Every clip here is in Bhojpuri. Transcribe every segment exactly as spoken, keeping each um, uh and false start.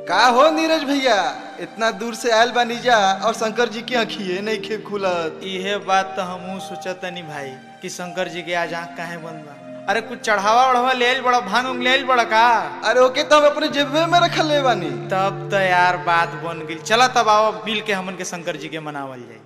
का हो नीरज भैया, इतना दूर से आयल बानी जा और शंकर जी की आँखिए नहीं खे खुलत। इहे बात तो हमहू सोचतनी भाई कि शंकर जी के आज आँख काहे बंद बा। अरे कुछ चढ़ावा उढ़ावा ले आइल बड़ा, भांग ले आइल बड़ा का? अरे ओके तो हम अपने जेबे में रखल ले बानी। तब तो यार बात बन गई। चला तब आओ मिल के हमन के शंकर जी के मनावल जाए।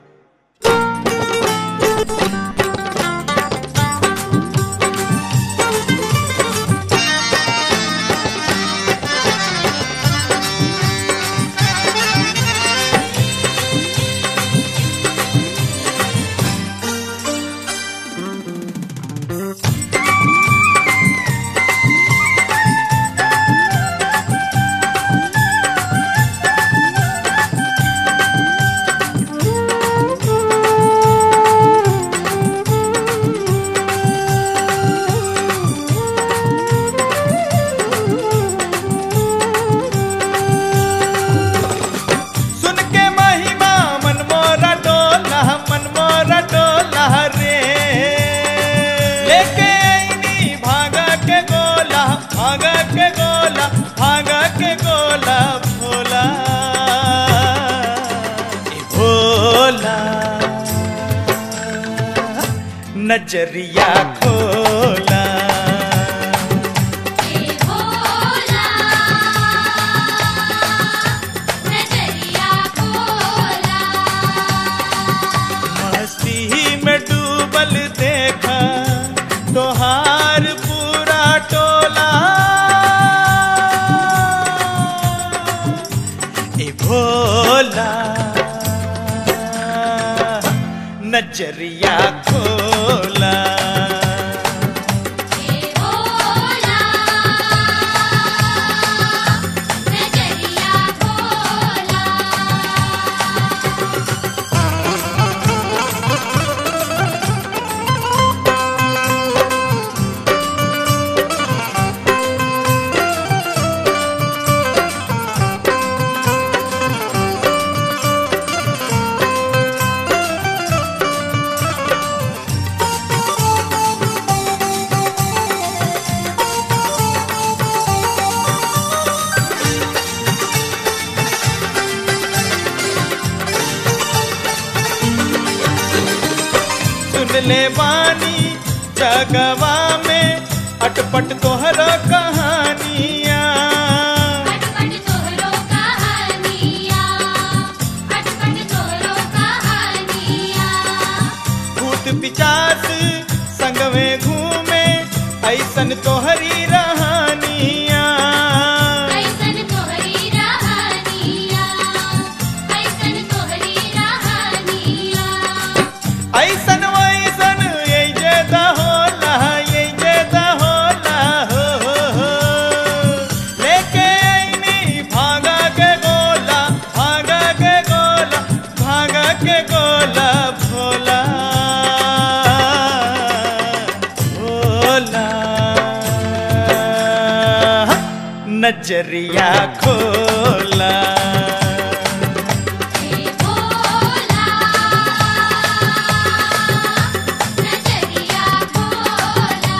नजरिया खोला ए भोला, नजरिया खोला। मस्ती में डूबल देखा तोहार पूरा टोला। ए भोला नजरिया खोला। ए भोला, नजरिया खोला। सुन ले बानी जगवा में अटपट तोहरा कहानियाँ। अटपट तोहरो कहानिया, अटपट तोहरो कहानिया। भूत पिचास संग में घूमे ऐसन तोहरी रहानियाँ। ऐसन तोहरी रहानिया, ऐसन तोहरी रहानिया। ऐसन वैसन ये जेदा होला, ये जेदा होला हो, हो, हो। लेके आईनी भागा के गोला, भागा के गोला, भागा के गोला भोला भोला। नजरिया खोला ए भोला, नजरिया खोला।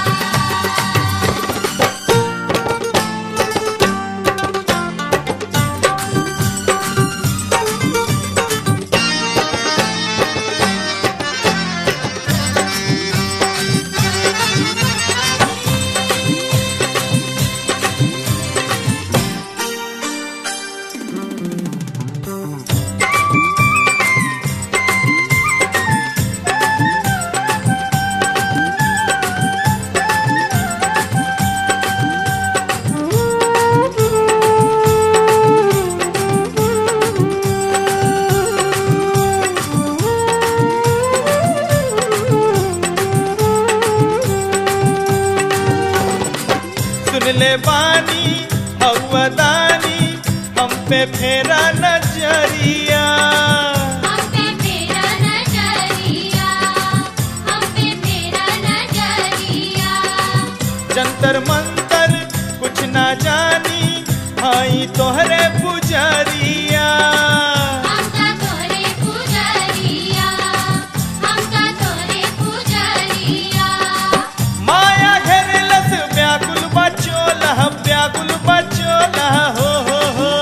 सुन ले बानी हवदानी हम पे फेरा नजरिया। हम पे तेरा नजरिया, हम पे तेरा नजरिया। जंतर मंतर कुछ ना जानी हाई तोहरे पुजरिया। हमका तोहरे पुजरिया, हमका तोहरे पुजरिया। माया घेरलस व्याकुल बचोला, व्याकुल बचोला हो हो हो।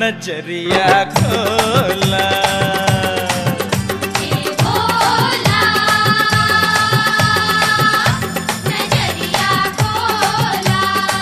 नजरिया खोला हे भोला नजरिया खोला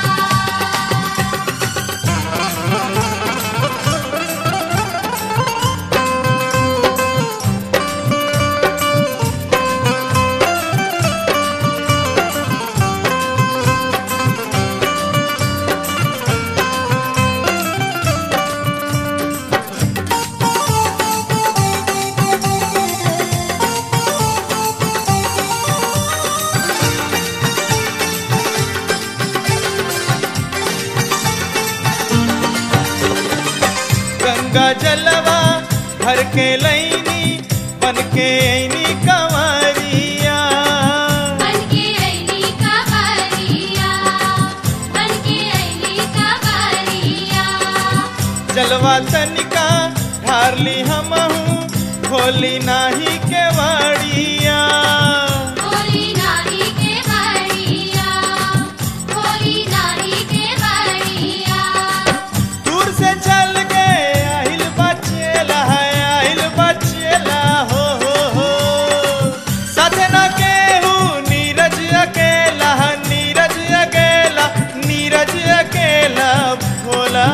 गंगा जलवा भर के लैनी बन के ऐनी कंवरिया बनके ऐनी कंवरिया बनके ऐनी कंवरिया जलवा तनिका ढारली हमहू खोली नाही के वाड़िया भोली नारी के बड़िया भोली नारी के बड़िया दूर से चल के आहिल बचेला है आहिल बचेला हो हो हो साथे ना केहू नीरज अकेला नीरज अकेला नीरज अकेला भोला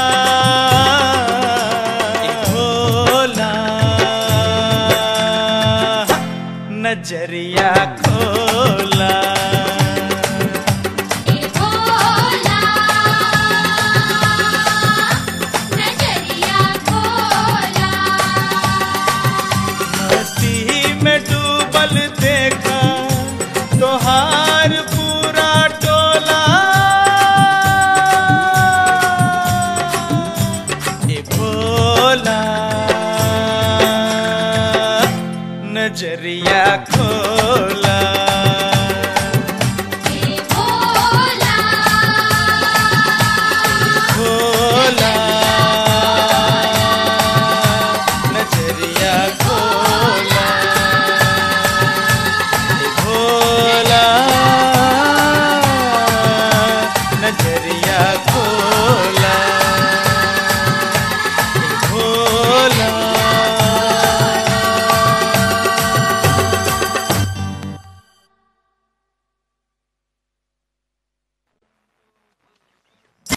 भोला नजरिया खोला हे भोला नजरिया खोला मस्ती में डूबल देखा तोहार पूरा टोला ए भोला नजरिया